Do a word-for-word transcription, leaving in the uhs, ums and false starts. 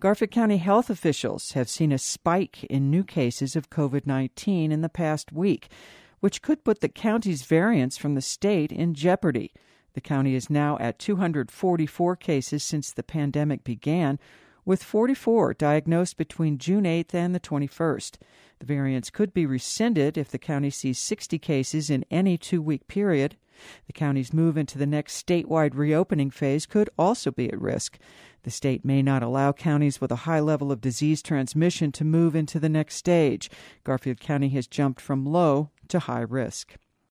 Garfield County health officials have seen a spike in new cases of covid nineteen in the past week, which could put the county's variants from the state in jeopardy. The county is now at two hundred forty-four cases since the pandemic began, with forty-four diagnosed between June eighth and the twenty-first. The variants could be rescinded if the county sees sixty cases in any two-week period. The county's move into the next statewide reopening phase could also be at risk. The state may not allow counties with a high level of disease transmission to move into the next stage. Garfield County has jumped from low to high risk.